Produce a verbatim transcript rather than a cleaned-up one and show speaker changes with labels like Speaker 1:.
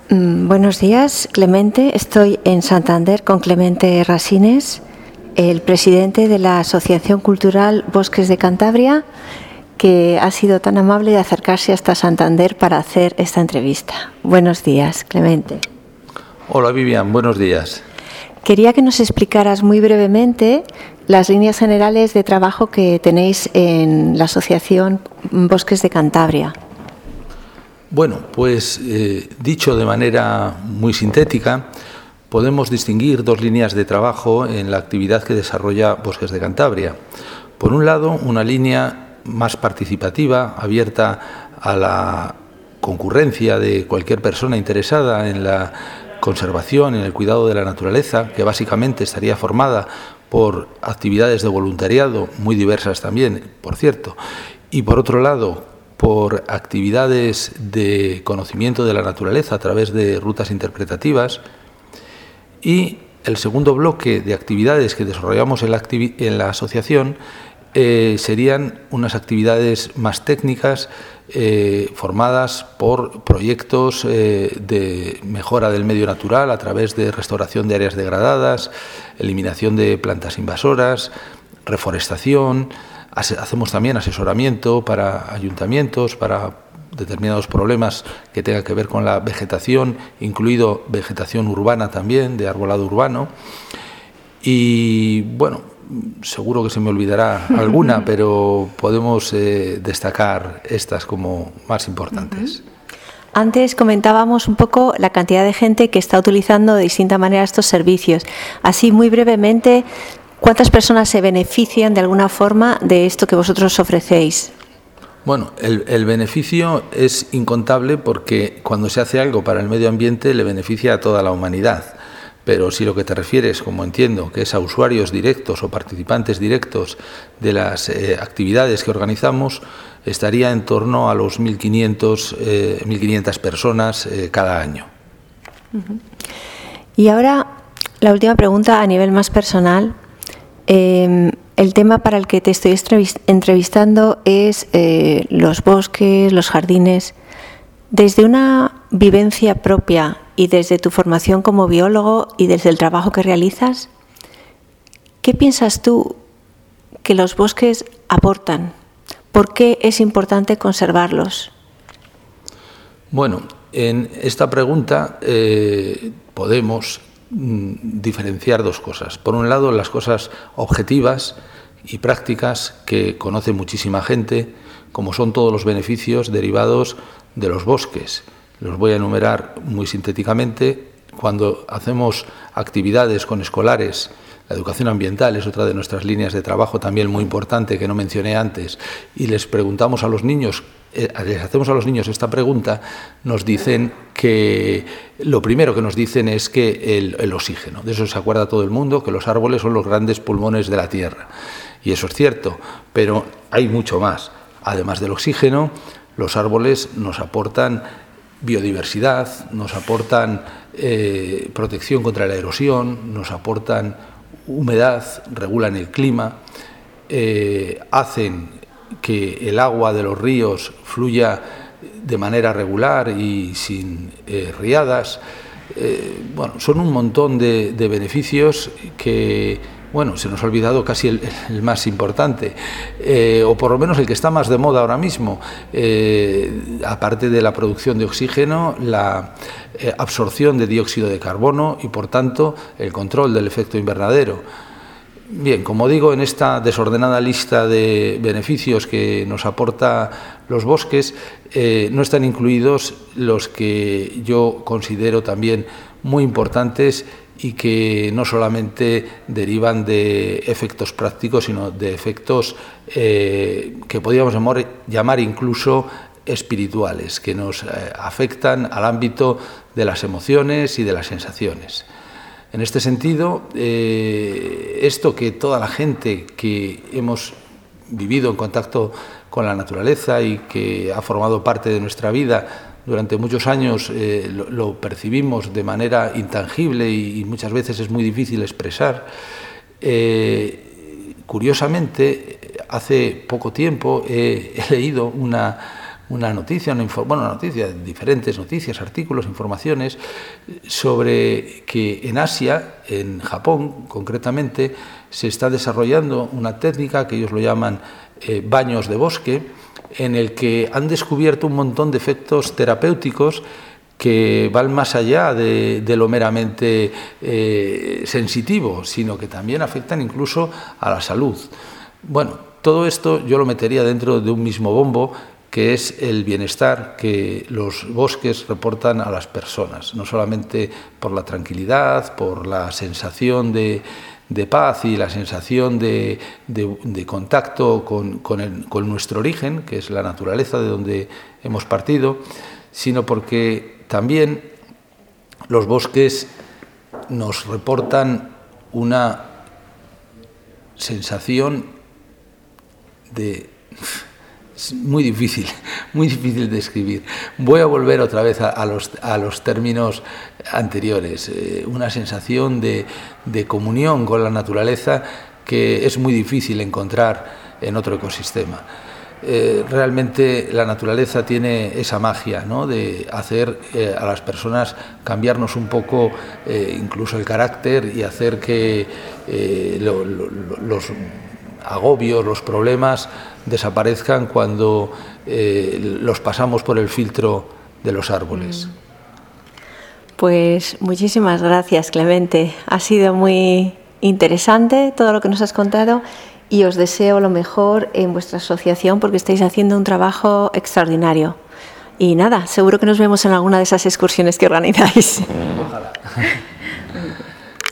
Speaker 1: Mm, buenos días, Clemente. Estoy en Santander con Clemente Rasines, el presidente de la Asociación Cultural Bosques de Cantabria, que ha sido tan amable de acercarse hasta Santander para hacer esta entrevista. Buenos días, Clemente.
Speaker 2: Hola, Vivian. Buenos días.
Speaker 1: Quería que nos explicaras muy brevemente las líneas generales de trabajo que tenéis en la Asociación Bosques de Cantabria.
Speaker 2: Bueno, pues eh, dicho de manera muy sintética, podemos distinguir dos líneas de trabajo en la actividad que desarrolla Bosques de Cantabria. Por un lado, una línea más participativa, abierta a la concurrencia de cualquier persona interesada en la conservación, en el cuidado de la naturaleza, que básicamente estaría formada por actividades de voluntariado, muy diversas también, por cierto, y por otro lado, por actividades de conocimiento de la naturaleza a través de rutas interpretativas. Y el segundo bloque de actividades que desarrollamos en la, activi- en la asociación eh, serían unas actividades más técnicas eh, formadas por proyectos eh, de mejora del medio natural a través de restauración de áreas degradadas, eliminación de plantas invasoras, reforestación. Hacemos también asesoramiento para ayuntamientos, para determinados problemas que tengan que ver con la vegetación, incluido vegetación urbana también, de arbolado urbano. Y bueno, seguro que se me olvidará alguna, pero podemos eh, destacar estas como más importantes.
Speaker 1: Antes comentábamos un poco la cantidad de gente que está utilizando de distinta manera estos servicios. Así, muy brevemente, ¿cuántas personas se benefician de alguna forma de esto que vosotros ofrecéis?
Speaker 2: Bueno, el, el beneficio es incontable porque cuando se hace algo para el medio ambiente le beneficia a toda la humanidad. Pero si lo que te refieres, como entiendo, que es a usuarios directos o participantes directos de las eh, actividades que organizamos, estaría en torno a los mil quinientas personas eh, cada año.
Speaker 1: Uh-huh. Y ahora, la última pregunta a nivel más personal. Eh, el tema para el que te estoy entrevistando es eh, los bosques, los jardines. Desde una vivencia propia y desde tu formación como biólogo y desde el trabajo que realizas, ¿qué piensas tú que los bosques aportan? ¿Por qué es importante conservarlos?
Speaker 2: Bueno, en esta pregunta eh, podemos diferenciar dos cosas. Por un lado, las cosas objetivas y prácticas que conoce muchísima gente, como son todos los beneficios derivados de los bosques. Los voy a enumerar muy sintéticamente. Cuando hacemos actividades con escolares, la educación ambiental es otra de nuestras líneas de trabajo también muy importante que no mencioné antes, y les preguntamos a los niños, eh, les hacemos a los niños esta pregunta, nos dicen que lo primero que nos dicen es que el, el oxígeno, de eso se acuerda todo el mundo, que los árboles son los grandes pulmones de la tierra, y eso es cierto, pero hay mucho más. Además del oxígeno, los árboles nos aportan biodiversidad, nos aportan eh, protección contra la erosión, nos aportan humedad, regulan el clima, eh, hacen que el agua de los ríos fluya de manera regular y sin eh, riadas. Eh, bueno, son un montón de, de beneficios que, bueno, se nos ha olvidado casi el, el más importante, eh, o por lo menos el que está más de moda ahora mismo, eh, aparte de la producción de oxígeno, la eh, absorción de dióxido de carbono y, por tanto, el control del efecto invernadero. Bien, como digo, en esta desordenada lista de beneficios que nos aporta los bosques, eh, no están incluidos los que yo considero también muy importantes y que no solamente derivan de efectos prácticos, sino de efectos eh, que podríamos llamar incluso espirituales, que nos eh, afectan al ámbito de las emociones y de las sensaciones. En este sentido, eh, esto que toda la gente que hemos vivido en contacto con la naturaleza y que ha formado parte de nuestra vida durante muchos años eh, lo, lo percibimos de manera intangible y, y muchas veces es muy difícil expresar. Eh, curiosamente, hace poco tiempo he, he leído una, una noticia, una bueno, una noticia, diferentes noticias, artículos, informaciones sobre que en Asia, en Japón concretamente, se está desarrollando una técnica que ellos lo llaman eh, baños de bosque, en el que han descubierto un montón de efectos terapéuticos que van más allá de, de lo meramente eh, sensitivo, sino que también afectan incluso a la salud. Bueno, todo esto yo lo metería dentro de un mismo bombo, que es el bienestar que los bosques reportan a las personas, no solamente por la tranquilidad, por la sensación de, de paz y la sensación de, de, de contacto con, con, el, con nuestro origen, que es la naturaleza de donde hemos partido, sino porque también los bosques nos reportan una sensación de... Es muy difícil, muy difícil de describir. Voy a volver otra vez a, a, los, a los términos anteriores. Eh, una sensación de, de comunión con la naturaleza que es muy difícil encontrar en otro ecosistema. Eh, realmente la naturaleza tiene esa magia, ¿no?, de hacer eh, a las personas cambiarnos un poco eh, incluso el carácter y hacer que eh, lo, lo, los agobios, los problemas desaparezcan cuando eh, los pasamos por el filtro de los árboles.
Speaker 1: Pues muchísimas gracias, Clemente. Ha sido muy interesante todo lo que nos has contado. Y os deseo lo mejor en vuestra asociación porque estáis haciendo un trabajo extraordinario. Y nada, seguro que nos vemos en alguna de esas excursiones que organizáis.
Speaker 2: Ojalá.